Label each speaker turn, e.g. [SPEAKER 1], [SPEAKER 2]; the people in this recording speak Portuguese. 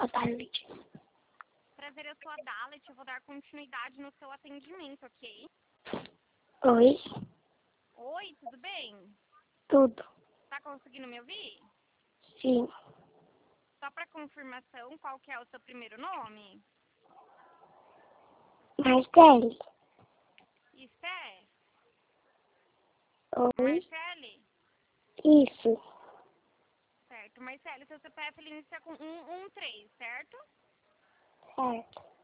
[SPEAKER 1] Boa tarde.
[SPEAKER 2] Prazer, eu sou a Dalet, eu vou dar continuidade no seu atendimento, ok?
[SPEAKER 1] Oi?
[SPEAKER 2] Oi, tudo bem?
[SPEAKER 1] Tudo.
[SPEAKER 2] Tá conseguindo me ouvir?
[SPEAKER 1] Sim.
[SPEAKER 2] Só para confirmação, qual que é o seu primeiro nome?
[SPEAKER 1] Marcele?
[SPEAKER 2] Esther?
[SPEAKER 1] Oi?
[SPEAKER 2] Marcele?
[SPEAKER 1] Isso.
[SPEAKER 2] Certo. Marcele, seu CPF ele inicia com 113, certo?
[SPEAKER 1] Certo.